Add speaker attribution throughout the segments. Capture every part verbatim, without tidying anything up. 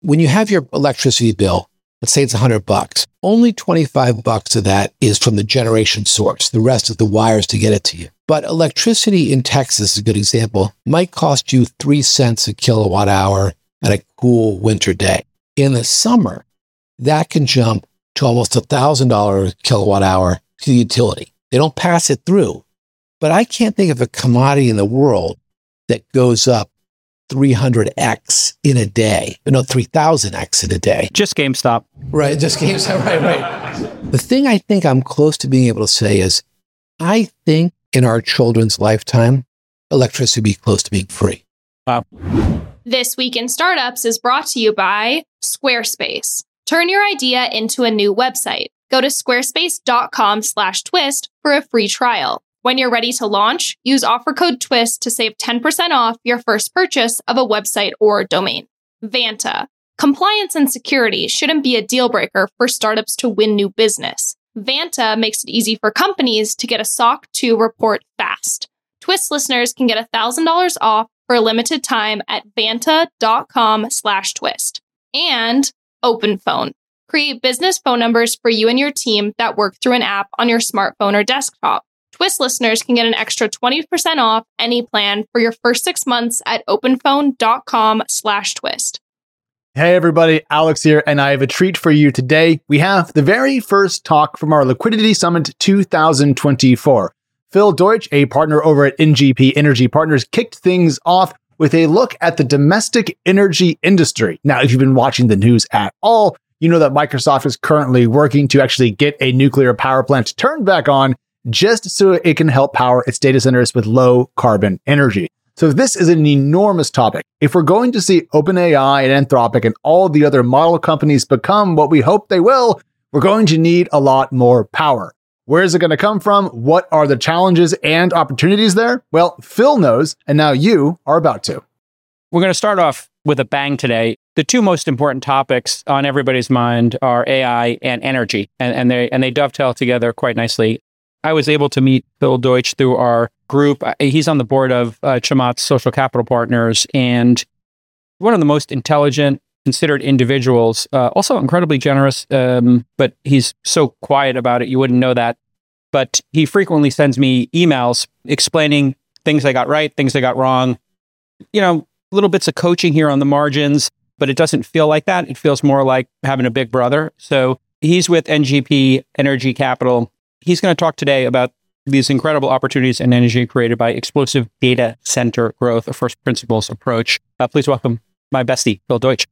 Speaker 1: when you have your electricity bill, let's say it's one hundred bucks, only twenty-five bucks of that is from the generation source. The rest is the wires to get it to you. But electricity in Texas is a good example, might cost you three cents a kilowatt hour at a cool winter day. In the summer, that can jump to almost one thousand dollars a kilowatt hour to the utility. They don't pass it through. But I can't think of a commodity in the world that goes up three hundred x in a day. No, three thousand x in a day.
Speaker 2: Just GameStop.
Speaker 1: Right, just GameStop, right, right. The thing I think I'm close to being able to say is, I think in our children's lifetime, electricity will be close to being free.
Speaker 2: Wow.
Speaker 3: This Week in Startups is brought to you by Squarespace. Turn your idea into a new website. Go to squarespace.com slash twist for a free trial. When you're ready to launch, use offer code TWIST to save ten percent off your first purchase of a website or domain. Vanta. Compliance and security shouldn't be a deal breaker for startups to win new business. Vanta makes it easy for companies to get a S O C two report fast. Twist listeners can get one thousand dollars off for a limited time at vanta.com slash twist. And OpenPhone. Create business phone numbers for you and your team that work through an app on your smartphone or desktop. Twist listeners can get an extra twenty percent off any plan for your first six months at openphone.com slash twist.
Speaker 4: Hey everybody, Alex here, and I have a treat for you today. We have the very first talk from our Liquidity Summit two thousand twenty-four. Phil Deutsch, a partner over at N G P Energy Partners, kicked things off with a look at the domestic energy industry. Now, if you've been watching the news at all, you know that Microsoft is currently working to actually get a nuclear power plant turned back on just so it can help power its data centers with low carbon energy. So this is an enormous topic. If we're going to see OpenAI and Anthropic and all the other model companies become what we hope they will, we're going to need a lot more power. Where is it going to come from? What are the challenges and opportunities there? Well, Phil knows, and now you are about to.
Speaker 2: We're going to start off with a bang today. The two most important topics on everybody's mind are A I and energy, and, and they and they dovetail together quite nicely. I was able to meet Phil Deutsch through our group. He's on the board of uh, Chamath's Social Capital Partners, and one of the most intelligent, considered individuals, uh, also incredibly generous, um, but he's so quiet about it, you wouldn't know that. But he frequently sends me emails explaining things I got right, things I got wrong, you know, little bits of coaching here on the margins, but it doesn't feel like that. It feels more like having a big brother. So he's with N G P Energy Capital. He's going to talk today about these incredible opportunities in energy created by explosive data center growth, a first principles approach. Uh, please welcome my bestie, Phil Deutsch.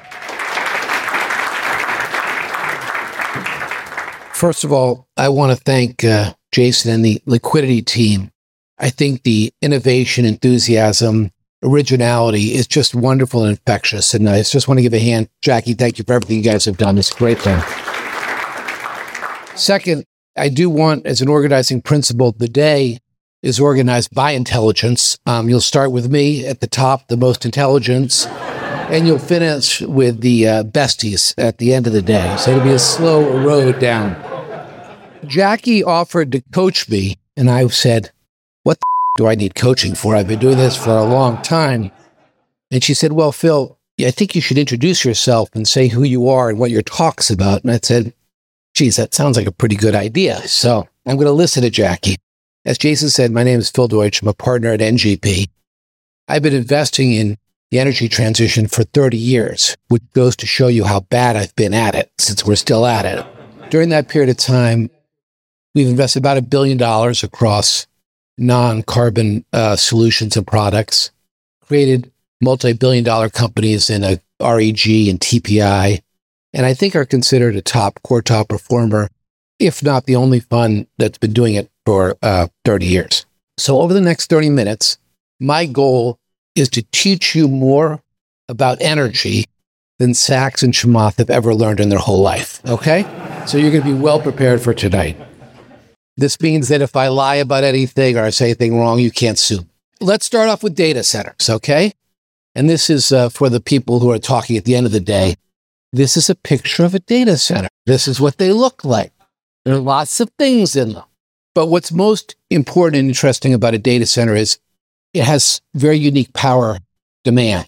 Speaker 1: First of all, I want to thank uh, Jason and the Liquidity team. I think the innovation, enthusiasm, originality is just wonderful and infectious. And I just want to give a hand. Jackie, thank you for everything you guys have done. It's a great thing. Second, I do want, as an organizing principle, the day is organized by intelligence. Um, you'll start with me at the top, the most intelligence, and you'll finish with the uh, besties at the end of the day. So it'll be a slow road down. Jackie offered to coach me, and I said, what the f- do I need coaching for? I've been doing this for a long time. And she said, well, Phil, I think you should introduce yourself and say who you are and what your talk's about. And I said, geez, that sounds like a pretty good idea. So I'm going to listen to Jackie. As Jason said, my name is Phil Deutsch. I'm a partner at N G P. I've been investing in the energy transition for thirty years, which goes to show you how bad I've been at it since we're still at it. During that period of time, we've invested about a billion dollars across non-carbon uh, solutions and products, created multi-billion dollar companies in a R E G and T P I, and I think are considered a top quartile performer, if not the only fund that's been doing it for uh, thirty years. So over the next thirty minutes, my goal is to teach you more about energy than Sachs and Chamath have ever learned in their whole life, okay? So you're going to be well prepared for tonight. This means that if I lie about anything or I say anything wrong, you can't sue. Let's start off with data centers, okay? And this is uh, for the people who are talking at the end of the day. This is a picture of a data center. This is what they look like. There are lots of things in them. But what's most important and interesting about a data center is it has very unique power demands.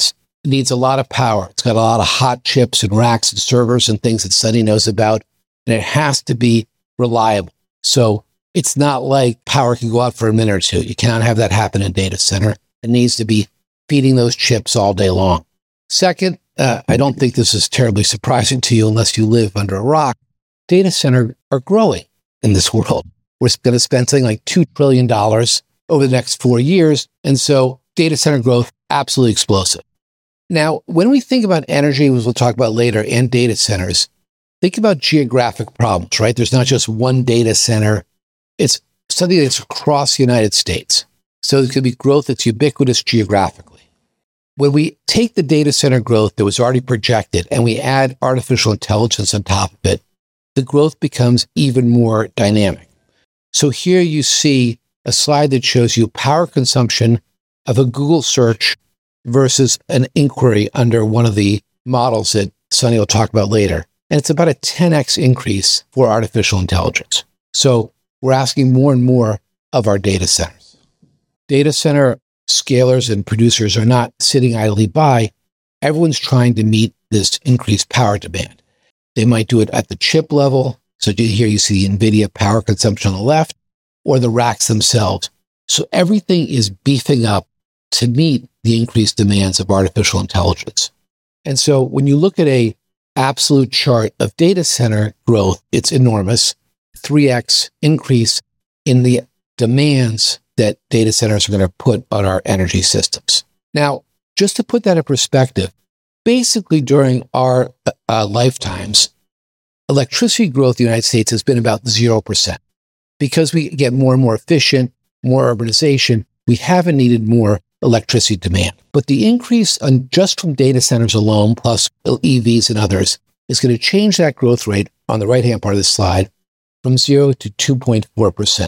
Speaker 1: It needs a lot of power. It's got a lot of hot chips and racks and servers and things that Sunny knows about. And it has to be reliable. So it's not like power can go out for a minute or two. You cannot have that happen in a data center. It needs to be feeding those chips all day long. Second, uh, I don't think this is terribly surprising to you unless you live under a rock. Data centers are growing in this world. We're going to spend something like two trillion dollars over the next four years. And so data center growth, absolutely explosive. Now, when we think about energy, as we'll talk about later, and data centers, think about geographic problems, right? There's not just one data center. It's something that's across the United States. So there's going to be growth that's ubiquitous geographically. When we take the data center growth that was already projected and we add artificial intelligence on top of it, the growth becomes even more dynamic. So here you see a slide that shows you power consumption of a Google search versus an inquiry under one of the models that Sunny will talk about later. And it's about a ten x increase for artificial intelligence. So we're asking more and more of our data centers. Data center scalers and producers are not sitting idly by. Everyone's trying to meet this increased power demand. They might do it at the chip level. So here you see NVIDIA power consumption on the left, or the racks themselves. So everything is beefing up to meet the increased demands of artificial intelligence. And so when you look at a absolute chart of data center growth, it's enormous. three x increase in the demands that data centers are going to put on our energy systems. Now, just to put that in perspective, basically during our uh, lifetimes, electricity growth in the United States has been about zero percent. Because we get more and more efficient, more urbanization, we haven't needed more electricity demand. But the increase on just from data centers alone, plus E Vs and others, is going to change that growth rate on the right-hand part of the slide from zero to two point four percent.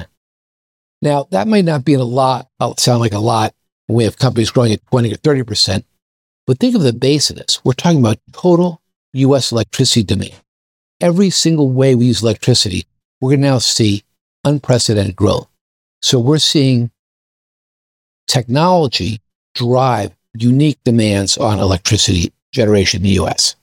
Speaker 1: Now, that might not be a lot, sound like a lot when we have companies growing at twenty or thirty percent, but think of the base of this. We're talking about total U S electricity demand. Every single way we use electricity, we're going to now see unprecedented growth. So we're seeing technology drive unique demands on electricity generation in the U S.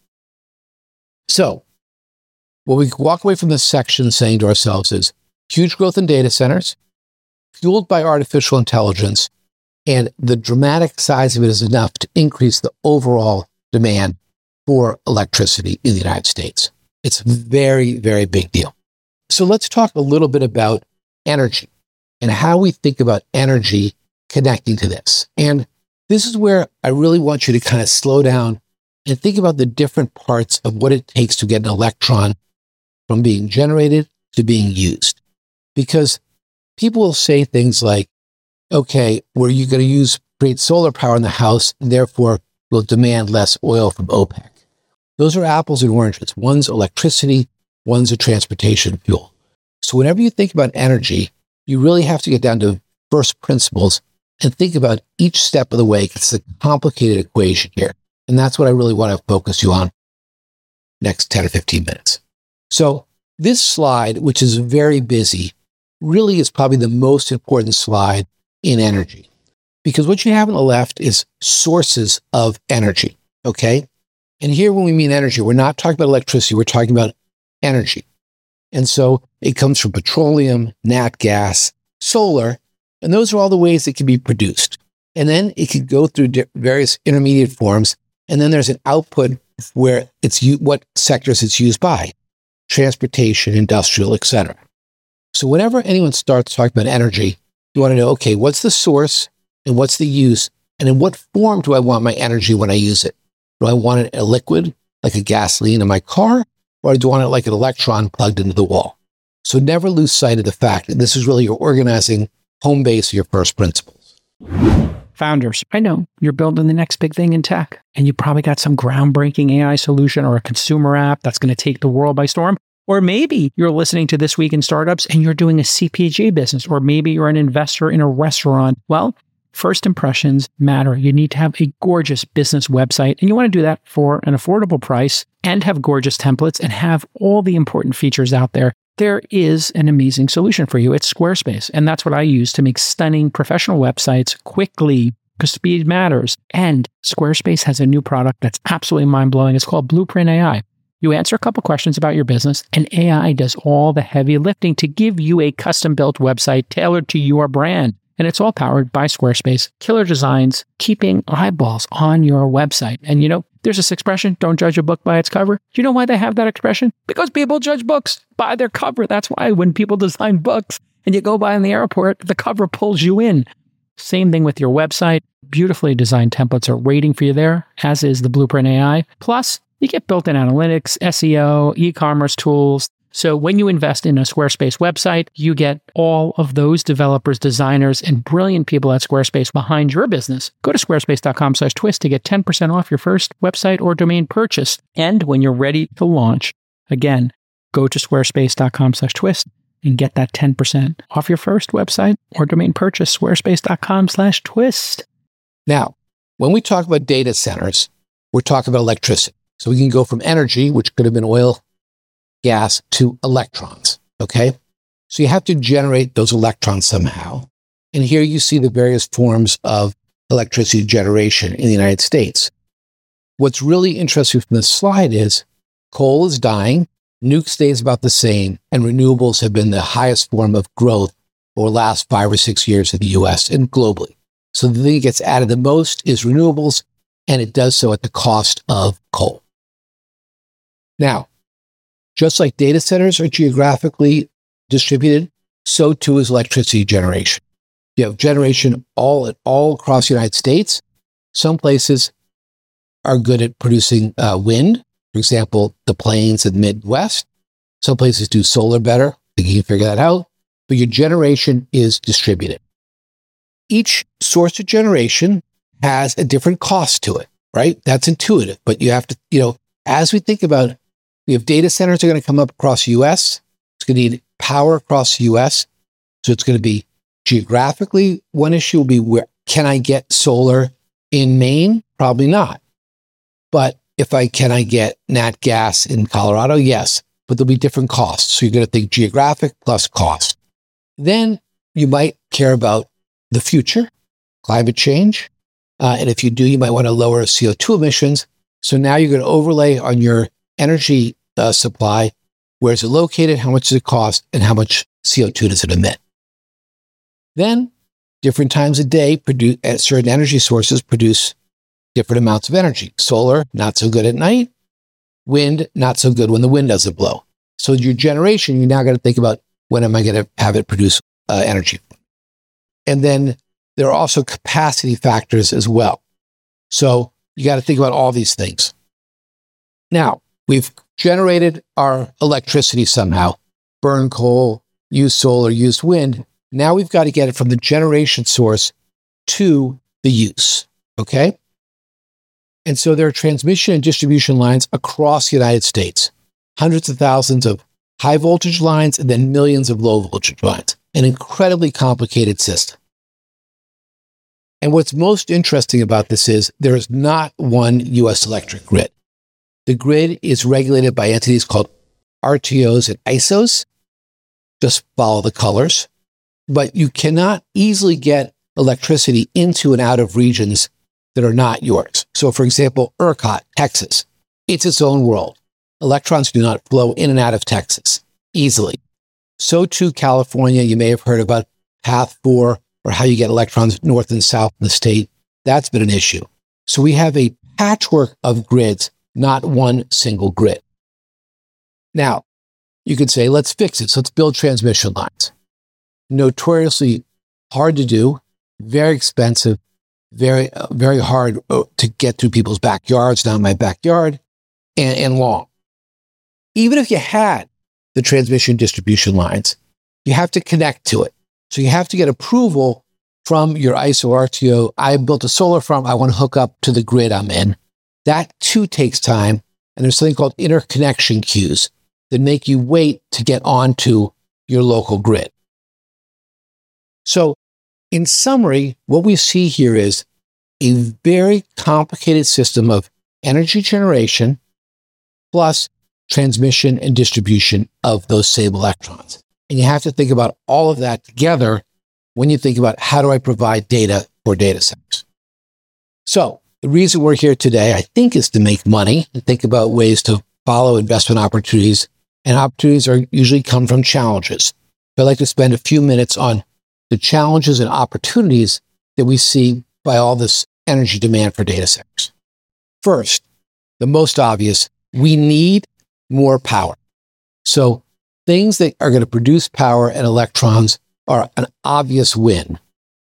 Speaker 1: So what we walk away from this section saying to ourselves is huge growth in data centers, fueled by artificial intelligence, and the dramatic size of it is enough to increase the overall demand for electricity in the United States. It's a very, very big deal. So let's talk a little bit about energy and how we think about energy connecting to this. And this is where I really want you to kind of slow down and think about the different parts of what it takes to get an electron from being generated to being used. Because people will say things like, okay, were you going to use create solar power in the house, and therefore will demand less oil from OPEC? Those are apples and oranges. One's electricity, one's a transportation fuel. So whenever you think about energy, you really have to get down to first principles and think about each step of the way. It's a complicated equation here. And that's what I really want to focus you on next ten or fifteen minutes. So this slide, which is very busy, really is probably the most important slide in energy. Because what you have on the left is sources of energy, okay? And here when we mean energy, we're not talking about electricity, we're talking about energy. And so it comes from petroleum, nat gas, solar, and those are all the ways it can be produced. And then it can go through di- various intermediate forms, and then there's an output where it's u- what sectors it's used by, transportation, industrial, et cetera. So whenever anyone starts talking about energy, you want to know, okay, what's the source and what's the use, and in what form do I want my energy when I use it? Do I want it a liquid, like a gasoline in my car, or do I want it like an electron plugged into the wall? So never lose sight of the fact that this is really your organizing home base of your first principles.
Speaker 2: Founders, I know you're building the next big thing in tech, and you probably got some groundbreaking A I solution or a consumer app that's going to take the world by storm. Or maybe you're listening to This Week in Startups and you're doing a C P G business, or maybe you're an investor in a restaurant. Well, first impressions matter. You need to have a gorgeous business website, and you want to do that for an affordable price and have gorgeous templates and have all the important features out there. There is an amazing solution for you. It's Squarespace, and that's what I use to make stunning professional websites quickly. because speed matters. And Squarespace has a new product that's absolutely mind-blowing. It's called Blueprint A I. You answer a couple questions about your business, and A I does all the heavy lifting to give you a custom-built website tailored to your brand. And it's all powered by Squarespace. Killer designs, keeping eyeballs on your website. And you know, there's this expression, don't judge a book by its cover. Do you know why they have that expression? Because people judge books by their cover. That's why when people design books and you go by in the airport, the cover pulls you in. Same thing with your website. Beautifully designed templates are waiting for you there, as is the Blueprint A I. Plus, you get built-in analytics, S E O, e-commerce tools. So when you invest in a Squarespace website, you get all of those developers, designers, and brilliant people at Squarespace behind your business. Go to squarespace.com slash twist to get ten percent off your first website or domain purchase. And when you're ready to launch, again, go to squarespace.com slash twist and get that ten percent off your first website or domain purchase, squarespace.com slash twist.
Speaker 1: Now, when we talk about data centers, we're talking about electricity. So we can go from energy, which could have been oil, gas, to electrons, okay? So you have to generate those electrons somehow. And here you see the various forms of electricity generation in the United States. What's really interesting from this slide is coal is dying, nuke stays about the same, and renewables have been the highest form of growth over the last five or six years in the U S and globally. So the thing that gets added the most is renewables, and it does so at the cost of coal. Now, just like data centers are geographically distributed, so too is electricity generation. You have generation all all across the United States. Some places are good at producing uh, wind. For example, the plains and Midwest. Some places do solar better. I think you can figure that out. But your generation is distributed. Each source of generation has a different cost to it, right? That's intuitive. But you have to, you know, as we think about, we have data centers that are going to come up across the U S. It's going to need power across the U S. So it's going to be geographically, one issue will be, where can I get solar in Maine? Probably not. But if I can I get nat gas in Colorado? Yes. But there'll be different costs. So you're going to think geographic plus cost. Then you might care about the future, climate change. Uh, and if you do, you might want to lower C O two emissions. So now you're going to overlay on your energy uh, supply, where is it located, how much does it cost, and how much C O two does it emit. Then, different times of day, produce, uh, certain energy sources produce different amounts of energy. Solar, not so good at night. Wind, not so good when the wind doesn't blow. So your generation, you now got to think about, when am I going to have it produce uh, energy? And then there are also capacity factors as well. So you got to think about all these things. Now, we've generated our electricity somehow, burn coal, use solar, use wind. Now we've got to get it from the generation source to the use, okay? And so there are transmission and distribution lines across the United States, hundreds of thousands of high voltage lines and then millions of low voltage lines, an incredibly complicated system. And what's most interesting about this is there is not one U S electric grid. The grid is regulated by entities called R T Os and I S Os. Just follow the colors. But you cannot easily get electricity into and out of regions that are not yours. So for example, ERCOT, Texas, it's its own world. Electrons do not flow in and out of Texas easily. So too California, you may have heard about Path four, or how you get electrons north and south in the state. That's been an issue. So we have a patchwork of grids, not one single grid. Now, you could say, let's fix it. So let's build transmission lines. Notoriously hard to do, very expensive, very, uh, very hard to get through people's backyards, not my backyard, and, and long. Even if you had the transmission distribution lines, you have to connect to it. So you have to get approval from your I S O R T O. I built a solar farm. I want to hook up to the grid I'm in. That too takes time. And there's something called interconnection queues that make you wait to get onto your local grid. So in summary, what we see here is a very complicated system of energy generation plus transmission and distribution of those same electrons. And you have to think about all of that together when you think about, how do I provide data for data centers? So the reason we're here today, I think, is to make money and think about ways to follow investment opportunities. And opportunities are usually come from challenges. So I'd like to spend a few minutes on the challenges and opportunities that we see by all this energy demand for data centers. First, the most obvious, we need more power. So things that are going to produce power and electrons are an obvious win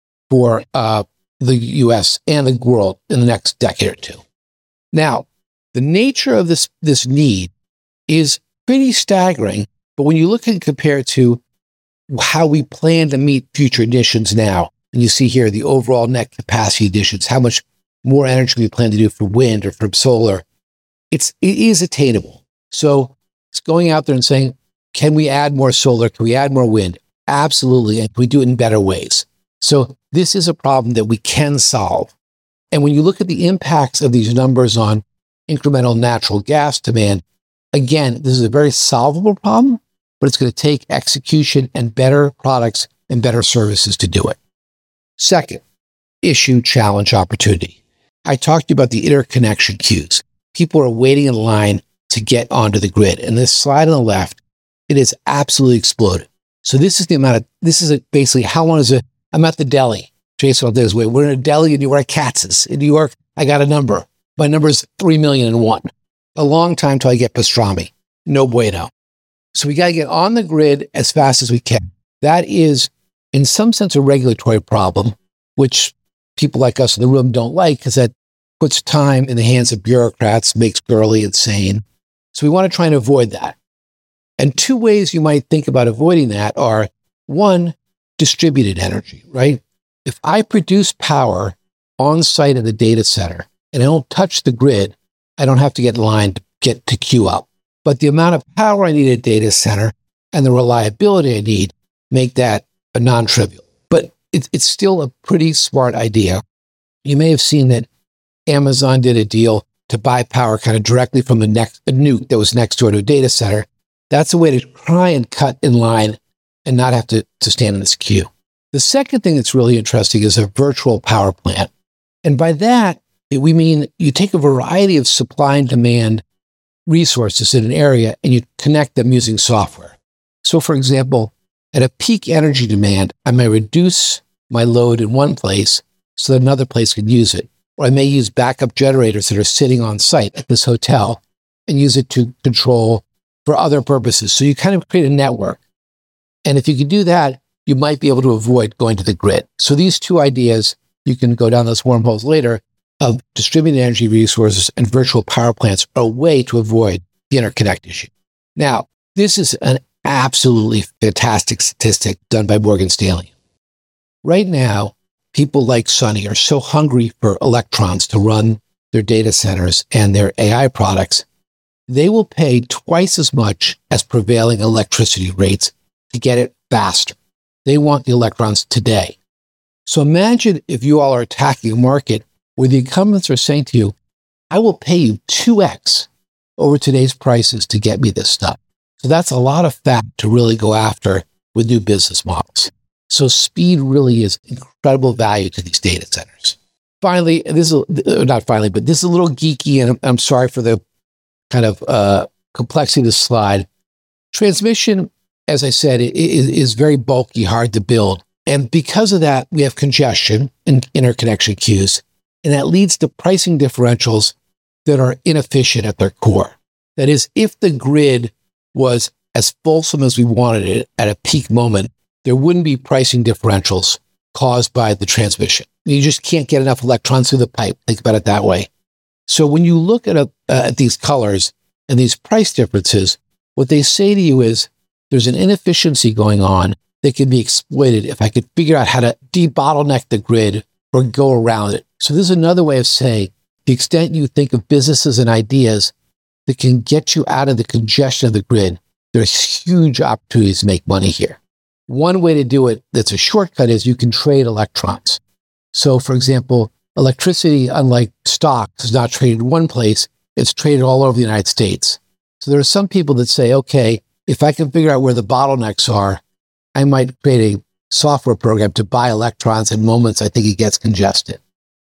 Speaker 1: for uh, the U S and the world in the next decade or two. Now, the nature of this, this need is pretty staggering, but when you look and compare to how we plan to meet future additions now, and you see here the overall net capacity additions, how much more energy we plan to do for wind or from solar, it's, it is attainable. So it's going out there and saying, can we add more solar? Can we add more wind? Absolutely. And can we do it in better ways? So this is a problem that we can solve. And when you look at the impacts of these numbers on incremental natural gas demand, again, this is a very solvable problem, but it's going to take execution and better products and better services to do it. Second, issue, challenge, opportunity. I talked to you about the interconnection queues. People are waiting in line to get onto the grid. And this slide on the left, it is absolutely exploded. So this is the amount of, this is a, basically how long is it? I'm at the deli. Jason will do his way. We're in a deli in New York, Katz's. In New York, I got a number. My number is three million and one. A long time till I get pastrami. No bueno. So we got to get on the grid as fast as we can. That is, in some sense, a regulatory problem, which people like us in the room don't like because that puts time in the hands of bureaucrats, makes Gurley insane. So we want to try and avoid that. And two ways you might think about avoiding that are, one, distributed energy, right? If I produce power on site in the data center and I don't touch the grid, I don't have to get in line to get to queue up. But the amount of power I need at a data center and the reliability I need make that a non-trivial. But it, it's still a pretty smart idea. You may have seen that Amazon did a deal to buy power kind of directly from the next a nuke that was next door to a data center. That's a way to try and cut in line and not have to, to stand in this queue. The second thing that's really interesting is a virtual power plant. And by that, we mean you take a variety of supply and demand resources in an area and you connect them using software. So for example, at a peak energy demand, I may reduce my load in one place so that another place can use it. Or I may use backup generators that are sitting on site at this hotel and use it to control for other purposes. So you kind of create a network. And if you can do that, you might be able to avoid going to the grid. So these two ideas, you can go down those wormholes later, of distributed energy resources and virtual power plants are a way to avoid the interconnect issue. Now, this is an absolutely fantastic statistic done by Morgan Stanley. Right now, people like Sunny are so hungry for electrons to run their data centers and their A I products, they will pay twice as much as prevailing electricity rates to get it faster. They want the electrons today. So imagine if you all are attacking a market where the incumbents are saying to you, I will pay you two X over today's prices to get me this stuff. So that's a lot of fat to really go after with new business models. So speed really is incredible value to these data centers. Finally, this is not finally, but this is a little geeky, and I'm, I'm sorry for the kind of uh, complexity of the slide. Transmission, as I said, is, is very bulky, hard to build. And because of that, we have congestion in interconnection queues. And that leads to pricing differentials that are inefficient at their core. That is, if the grid was as fulsome as we wanted it at a peak moment, there wouldn't be pricing differentials caused by the transmission. You just can't get enough electrons through the pipe. Think about it that way. So when you look at, a, uh, at these colors and these price differences, what they say to you is there's an inefficiency going on that can be exploited if I could figure out how to debottleneck the grid or go around it. So this is another way of saying, the extent you think of businesses and ideas that can get you out of the congestion of the grid, there's huge opportunities to make money here. One way to do it that's a shortcut is you can trade electrons. So for example, electricity, unlike stocks, is not traded in one place, it's traded all over the United States. So there are some people that say, okay, if I can figure out where the bottlenecks are, I might create a software program to buy electrons in moments I think it gets congested.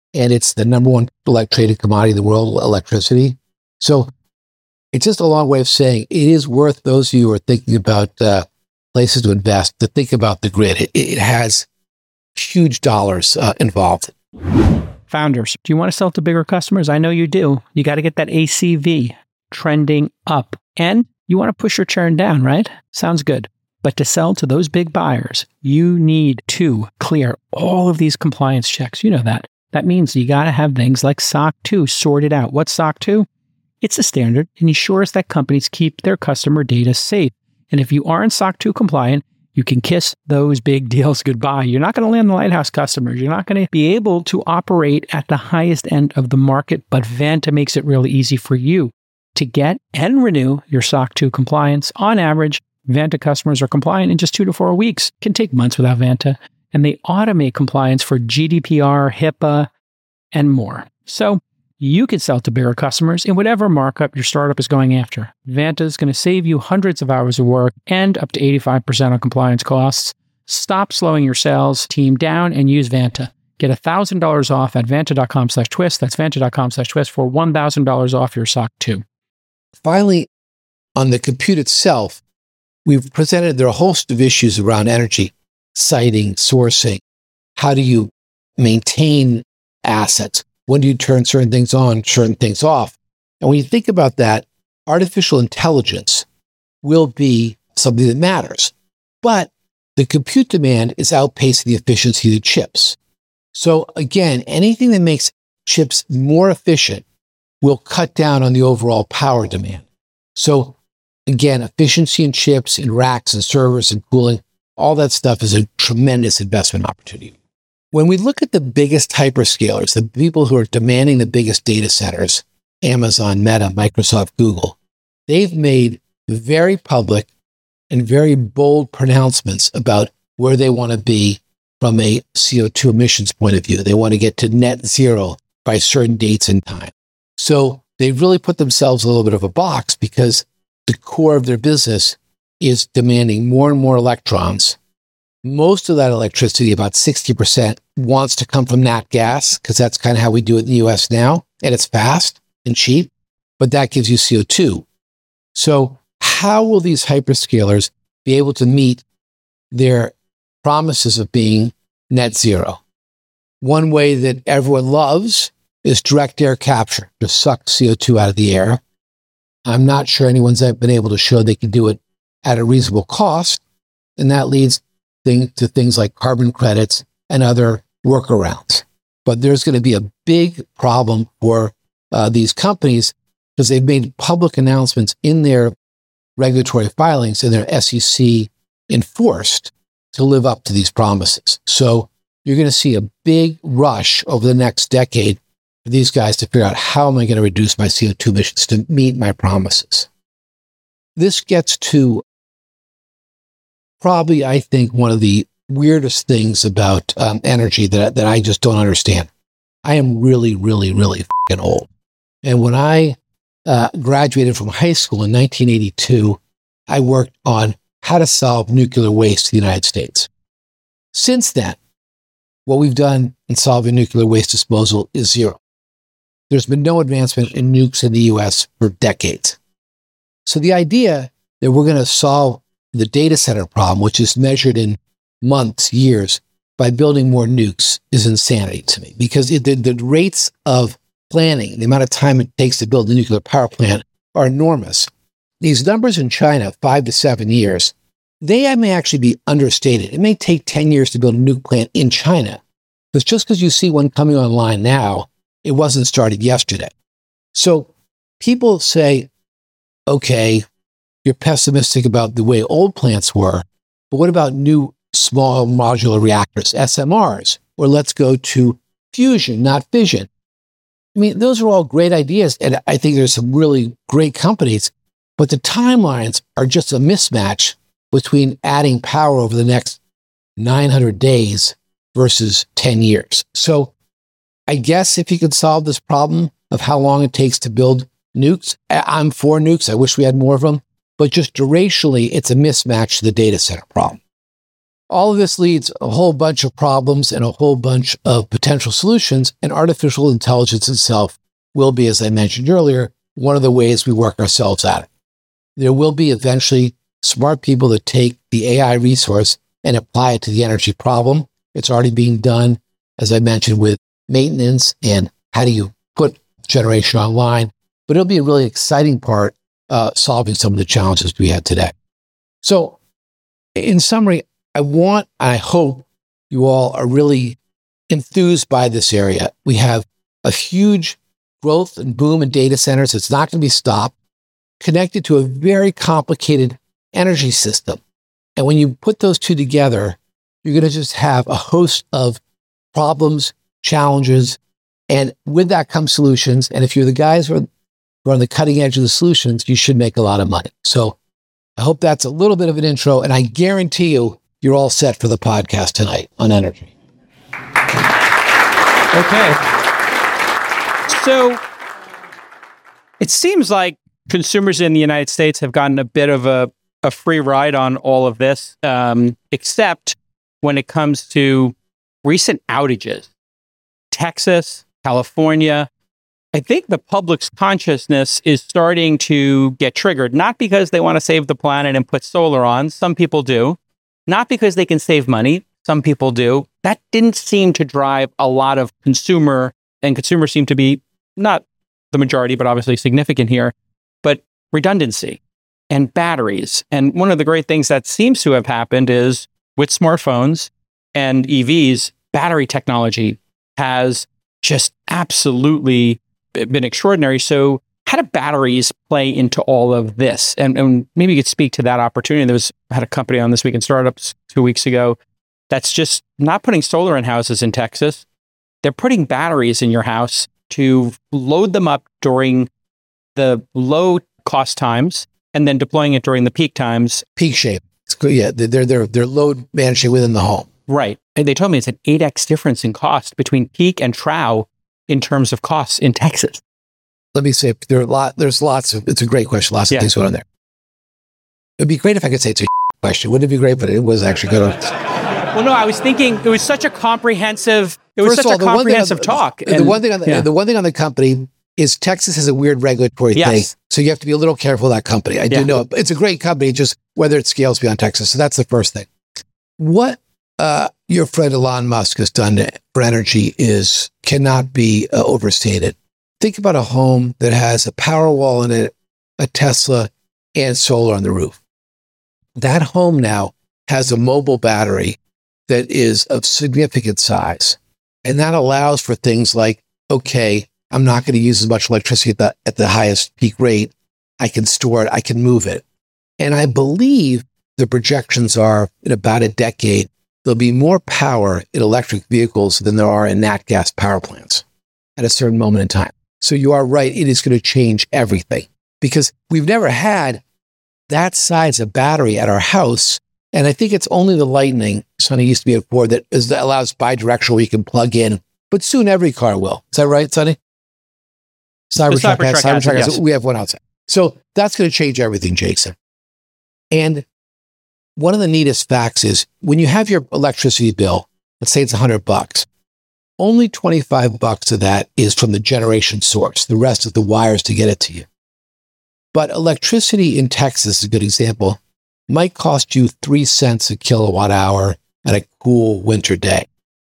Speaker 1: and it's the number one traded commodity in the world, electricity. So it's just a long way of saying it is worth those of you who are thinking about uh, places to invest to think about the grid. It, it has huge dollars uh, involved.
Speaker 2: Founders, do you want to sell to bigger customers? I know you do. You got to get that A C V trending up. And you want to push your churn down, right? Sounds good. But to sell to those big buyers, you need to clear all of these compliance checks. You know that. That means you got to have things like S O C two sorted out. What's S O C two? It's a standard and ensures that companies keep their customer data safe. And if you aren't S O C two compliant, you can kiss those big deals goodbye. You're not going to land the lighthouse customers. You're not going to be able to operate at the highest end of the market, but Vanta makes it really easy for you to get and renew your S O C two compliance. On average, Vanta customers are compliant in just two to four weeks. It can take months without Vanta, and they automate compliance for G D P R, HIPAA, and more. So you can sell to bigger customers in whatever markup your startup is going after. Vanta is going to save you hundreds of hours of work and up to eighty-five percent on compliance costs. Stop slowing your sales team down and use Vanta. Get one thousand dollars off at vanta.com slash twist. That's vanta.com slash twist for one thousand dollars off your S O C two.
Speaker 1: Finally, on the compute itself, we've presented there are a host of issues around energy, siting, sourcing. How do you maintain assets? When do you turn certain things on, certain things off? And when you think about that, artificial intelligence will be something that matters. But the compute demand is outpacing the efficiency of the chips. So again, anything that makes chips more efficient will cut down on the overall power demand. So again, efficiency in chips, in racks and servers and cooling, all that stuff is a tremendous investment opportunity. When we look at the biggest hyperscalers, the people who are demanding the biggest data centers, Amazon, Meta, Microsoft, Google, they've made very public and very bold pronouncements about where they want to be from a C O two emissions point of view. They want to get to net zero by certain dates and time. So they've really put themselves a little bit of a box because the core of their business is demanding more and more electrons. Most of that electricity, about sixty percent, wants to come from nat gas, because that's kind of how we do it in the U S now, and it's fast and cheap, but that gives you C O two. So how will these hyperscalers be able to meet their promises of being net zero? One way that everyone loves is direct air capture, to suck C O two out of the air. I'm not sure anyone's been able to show they can do it at a reasonable cost, and that leads thing to things like carbon credits and other workarounds. But there's going to be a big problem for uh, these companies because they've made public announcements in their regulatory filings and their S E C enforced to live up to these promises. So you're going to see a big rush over the next decade for these guys to figure out how am I going to reduce my C O two emissions to meet my promises. This gets to probably, I think, one of the weirdest things about um, energy that, that I just don't understand. I am really, really, really fucking old. And when I uh, graduated from high school in nineteen eighty-two, I worked on how to solve nuclear waste in the United States. Since then, what we've done in solving nuclear waste disposal is zero. There's been no advancement in nukes in the U S for decades. So the idea that we're going to solve the data center problem, which is measured in months, years, by building more nukes is insanity to me, because it, the, the rates of planning, the amount of time it takes to build a nuclear power plant are enormous. These numbers in China, five to seven years, they may actually be understated. It may take ten years to build a nuke plant in China, because just because you see one coming online now, it wasn't started yesterday. So people say, okay, you're pessimistic about the way old plants were, but what about new small modular reactors, S M Rs? Or let's go to fusion, not fission. I mean, those are all great ideas, and I think there's some really great companies, but the timelines are just a mismatch between adding power over the next nine hundred days versus ten years. So I guess if you could solve this problem of how long it takes to build nukes, I'm for nukes. I wish we had more of them. But just durationally, it's a mismatch to the data center problem. all of this leads a whole bunch of problems and a whole bunch of potential solutions, and artificial intelligence itself will be, as I mentioned earlier, one of the ways we work ourselves at it. There will be eventually smart people that take the A I resource and apply it to the energy problem. It's already being done, as I mentioned, with maintenance and how do you put generation online. But it'll be a really exciting part uh, solving some of the challenges we had today. So in summary, I want, I hope you all are really enthused by this area. We have a huge growth and boom in data centers. It's not going to be stopped, connected to a very complicated energy system. And when you put those two together, you're going to just have a host of problems, challenges, and with that comes solutions. And if you're the guys who are, who are on the cutting edge of the solutions, you should make a lot of money. So I hope that's a little bit of an intro, and I guarantee you, you're all set for the podcast tonight on energy.
Speaker 2: Okay. So it seems like consumers in the United States have gotten a bit of a, a free ride on all of this, um, except when it comes to recent outages. Texas, California, I think the public's consciousness is starting to get triggered, not because they want to save the planet and put solar on. Some people do. Not because they can save money. Some people do. That didn't seem to drive a lot of consumer, and consumers seem to be not the majority, but obviously significant here, but redundancy and batteries. And one of the great things that seems to have happened is with smartphones and E Vs, battery technology has just absolutely been extraordinary. So how do batteries play into all of this? And, and maybe you could speak to that opportunity. There was, I had a company on This Week in Startups two weeks ago that's just not putting solar in houses in Texas. They're putting batteries in your house to load them up during the low cost times and then deploying it during the peak times.
Speaker 1: Peak shape. It's good. Yeah, they're, they're, they're load managing within the home.
Speaker 2: Right. And they told me it's an eight X difference in cost between peak and trow in terms of costs in Texas.
Speaker 1: Let me say, there are a lot, there's lots of, it's a great question, lots of
Speaker 2: yeah.
Speaker 1: things going on there. It'd be great if I could say it's a question. Wouldn't it be great? But it was actually good.
Speaker 2: Well, no, I was thinking it was such a comprehensive, it was
Speaker 1: First
Speaker 2: such
Speaker 1: of all,
Speaker 2: a comprehensive
Speaker 1: the,
Speaker 2: talk.
Speaker 1: The
Speaker 2: and,
Speaker 1: one thing on the,
Speaker 2: yeah.
Speaker 1: the one thing on the company is Texas has a weird regulatory
Speaker 2: yes.
Speaker 1: thing. So you have to be a little careful of that company. I
Speaker 2: yeah.
Speaker 1: do know it. It's a great company, just whether it scales beyond Texas. So that's the first thing. What uh, your friend Elon Musk has done for energy is cannot be uh, overstated. Think about a home that has a Powerwall in it, a Tesla, and solar on the roof. That home now has a mobile battery that is of significant size. And that allows for things like, okay, I'm not going to use as much electricity at the, at the highest peak rate. I can store it. I can move it. And I believe the projections are in about a decade, there'll be more power in electric vehicles than there are in nat gas power plants at a certain moment in time. So you are right. It is going to change everything because we've never had that size of battery at our house. And I think it's only the Lightning, Sonny used to be a Ford, that, is, that allows bidirectional where you can plug in. But soon every car will. Is that right, Sonny? Cybertruck,
Speaker 2: Cybertruck
Speaker 1: has, Cybertruck has,
Speaker 2: yes.
Speaker 1: we have one outside. So that's going to change everything, Jason. And one of the neatest facts is when you have your electricity bill, let's say it's a hundred bucks, only twenty-five bucks of that is from the generation source. The rest is the wires to get it to you. But electricity in Texas is a good example. Might cost you three cents a kilowatt hour at a cool winter day.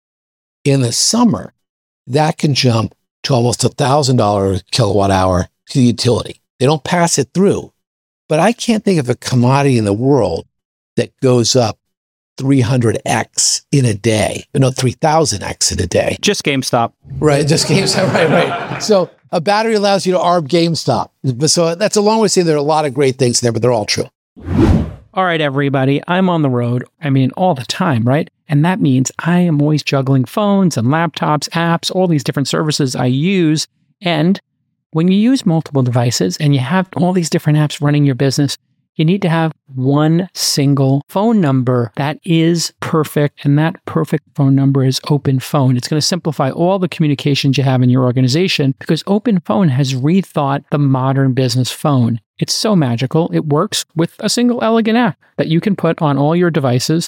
Speaker 1: In the summer, that can jump to almost one thousand dollars a kilowatt hour to the utility. They don't pass it through. But I can't think of a commodity in the world that goes up three hundred x in a day. No, three thousand x in a day.
Speaker 2: Just GameStop.
Speaker 1: Right, just GameStop, right, right. So a battery allows you to arb GameStop. So that's a long way to say there are a lot of great things there, but they're all true.
Speaker 5: All right, everybody, I'm on the road. I mean, all the time, right? And that means I am always juggling phones and laptops, apps, all these different services I use. And when you use multiple devices and you have all these different apps running your business, you need to have one single phone number that is perfect. And that perfect phone number is OpenPhone. It's going to simplify all the communications you have in your organization because OpenPhone has rethought the modern business phone. It's so magical. It works with a single elegant app that you can put on all your devices.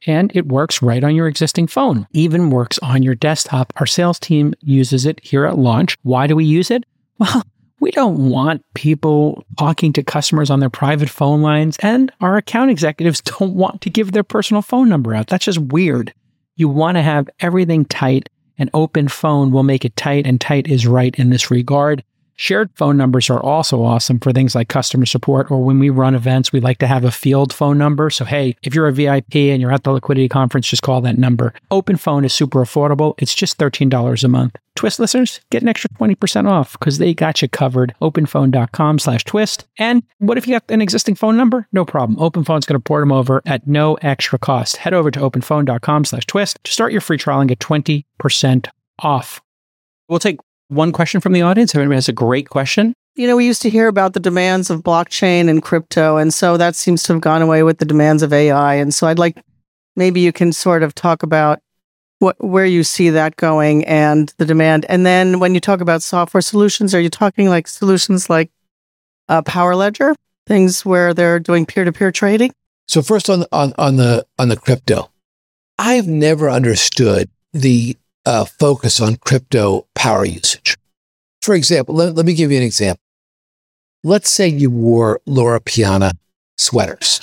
Speaker 5: and it works right on your existing phone. Even works on your desktop. Our sales team uses it here at launch. Why do we use it? Well, we don't want people talking to customers on their private phone lines, and our account executives don't want to give their personal phone number out. That's just weird. You want to have everything tight. An open phone will make it tight, and tight is right in this regard. Shared phone numbers are also awesome for things like customer support, or when we run events, we like to have a field phone number. So, hey, if you're a V I P and you're at the Liquidity Conference, just call that number. Open phone is super affordable. It's just thirteen dollars a month. Twist listeners, get an extra twenty percent off because they got you covered. openphone.com slash twist. And what if you got an existing phone number? No problem. OpenPhone's going to port them over at no extra cost. Head over to openphone.com slash twist to start your free trial and get twenty percent off.
Speaker 2: We'll take one question from the audience. If anybody has a great question.
Speaker 6: You know, we used to hear about the demands of blockchain and crypto, and so that seems to have gone away with the demands of A I. And so I'd like, maybe you can sort of talk about what where you see that going and the demand. And then when you talk about software solutions, are you talking like solutions like uh, Power Ledger, things where they're doing peer-to-peer trading?
Speaker 1: So first on on on the on the crypto, I've never understood the uh, focus on crypto power usage. For example, let, let me give you an example. Let's say you wore Loro Piana sweaters.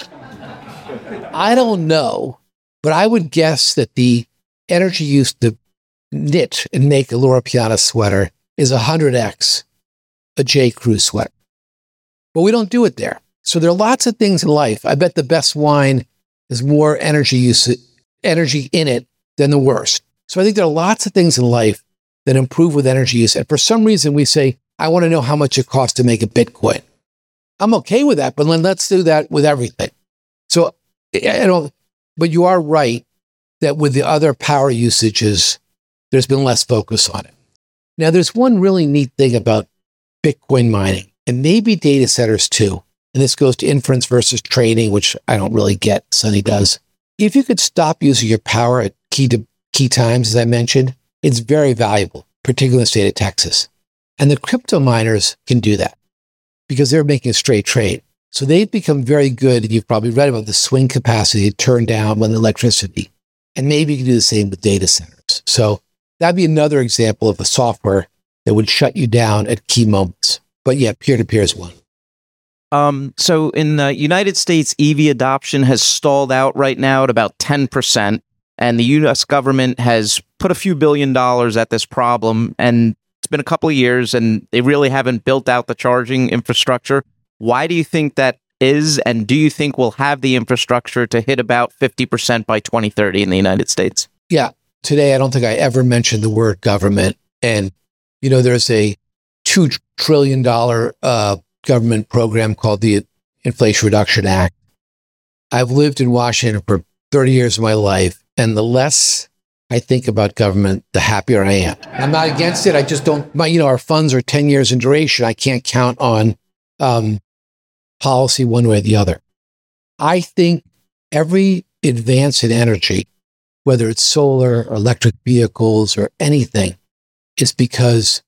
Speaker 1: I don't know, but I would guess that the energy used to knit and make a Loro Piana sweater is one hundred x a J. Crew sweater. But we don't do it there. So there are lots of things in life. I bet the best wine is more energy use, energy in it than the worst. So I think there are lots of things in life that improve with energy use. And for some reason, we say, I want to know how much it costs to make a Bitcoin. I'm okay with that, but then let's do that with everything. So, you know, but you are right that with the other power usages, there's been less focus on it. Now, there's one really neat thing about Bitcoin mining, and maybe data centers too. And this goes to inference versus training, which I don't really get. Sunny does. If you could stop using your power at key to key times, as I mentioned, it's very valuable, particularly in the state of Texas. And the crypto miners can do that because they're making a straight trade. So they've become very good. And you've probably read about the swing capacity to turn down when the electricity. And maybe you can do the same with data centers. So that'd be another example of a software that would shut you down at key moments. But yeah, peer-to-peer is one.
Speaker 7: Um, so in the United States, E V adoption has stalled out right now at about ten percent. And the U S government has put a few billion dollars at this problem. And it's been a couple of years and they really haven't built out the charging infrastructure. Why do you think that is? And do you think we'll have the infrastructure to hit about fifty percent by twenty thirty in the United States?
Speaker 1: Yeah. Today, I don't think I ever mentioned the word government. And, you know, there's a two trillion dollars uh, government program called the Inflation Reduction Act. I've lived in Washington for thirty years of my life. And the less I think about government, the happier I am. I'm not against it. I just don't, my, you know, our funds are ten years in duration. I can't count on um, policy one way or the other. I think every advance in energy, whether it's solar or electric vehicles or anything, is because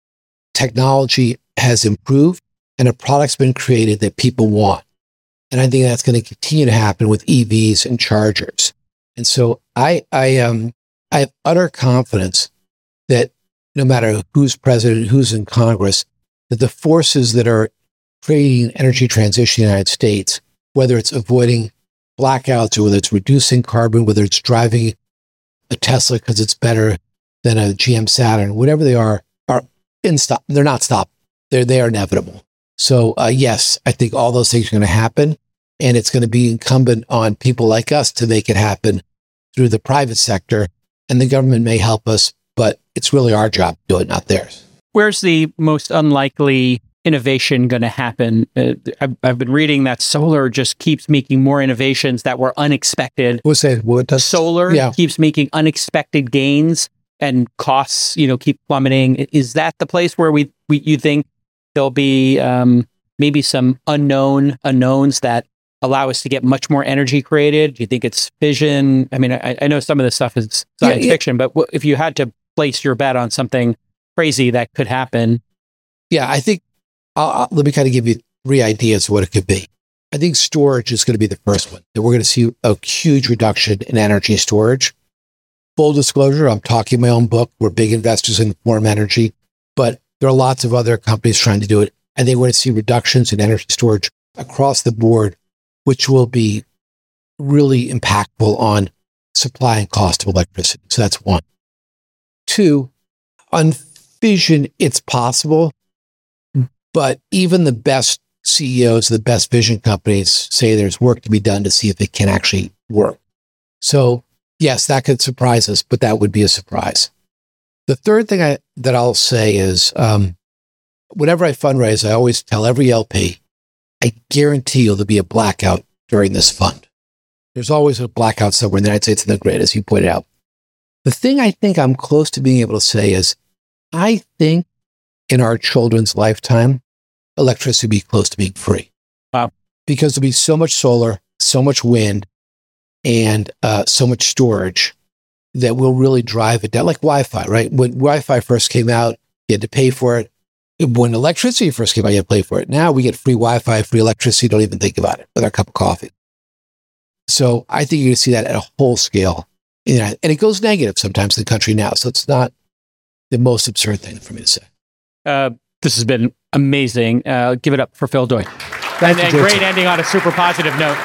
Speaker 1: technology has improved and a product's been created that people want. And I think that's going to continue to happen with E Vs and chargers. And so I, I, um, I have utter confidence that no matter who's president, who's in Congress, that the forces that are creating energy transition in the United States, whether it's avoiding blackouts or whether it's reducing carbon, whether it's driving a Tesla because it's better than a G M Saturn, whatever they are, are in stop. They're not stopped. They're they are inevitable. So uh, yes, I think all those things are going to happen. And it's going to be incumbent on people like us to make it happen through the private sector. And the government may help us, but it's really our job to do it, not theirs.
Speaker 2: Where's the most unlikely innovation going to happen? Uh, I've, I've been reading that solar just keeps making more innovations that were unexpected.
Speaker 1: What's that? What does
Speaker 2: solar
Speaker 1: yeah.
Speaker 2: keeps making unexpected gains and costs, you know, keep plummeting. Is that the place where we, we you think there'll be um, maybe some unknown unknowns that allow us to get much more energy created? Do you think it's fission? I mean, I, I know some of this stuff is science yeah, yeah. fiction, but w- if you had to place your bet on something crazy that could happen.
Speaker 1: Yeah, I think, I'll, I'll, let me kind of give you three ideas of what it could be. I think storage is going to be the first one, that we're going to see a huge reduction in energy storage. Full disclosure, I'm talking my own book. We're big investors in warm energy, but there are lots of other companies trying to do it. And they want to see reductions in energy storage across the board, which will be really impactful on supply and cost of electricity. So that's one. Two, on fission, it's possible, but even the best C E Os, the best vision companies say there's work to be done to see if it can actually work. So yes, that could surprise us, but that would be a surprise. The third thing I, that I'll say is, um, whenever I fundraise, I always tell every L P, I guarantee you there'll be a blackout during this fund. There's always a blackout somewhere in the United States and the grid, as you pointed out. The thing I think I'm close to being able to say is, I think in our children's lifetime, electricity will be close to being free.
Speaker 2: Wow. Because
Speaker 1: there'll be so much solar, so much wind, and uh, so much storage that will really drive it down. Like Wi-Fi, right? When Wi-Fi first came out, you had to pay for it. When electricity first came out, you had to pay for it. Now we get free Wi-Fi, free electricity, don't even think about it, with our cup of coffee. So I think you're going to see that at a whole scale. And it goes negative sometimes in the country now. So it's not the most absurd thing for me to say.
Speaker 2: Uh, this has been amazing. Uh, give it up for Phil Deutsch.
Speaker 1: Thank
Speaker 2: and,
Speaker 1: you,
Speaker 2: and great ending on a super positive note.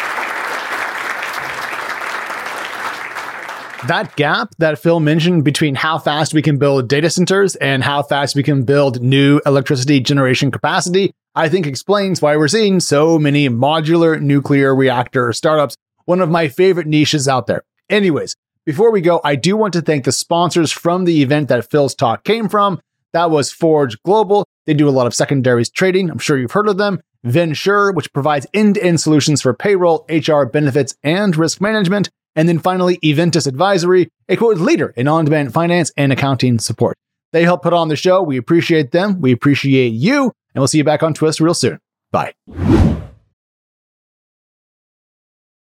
Speaker 4: That gap that Phil mentioned between how fast we can build data centers and how fast we can build new electricity generation capacity, I think explains why we're seeing so many modular nuclear reactor startups, one of my favorite niches out there. Anyways, before we go, I do want to thank the sponsors from the event that Phil's talk came from. That was Forge Global. They do a lot of secondaries trading. I'm sure you've heard of them. Vensure, which provides end-to-end solutions for payroll, H R, benefits, and risk management. And then finally, Eventus Advisory, a quote leader in on-demand finance and accounting support. They help put on the show. We appreciate them. We appreciate you. And we'll see you back on Twist real soon. Bye.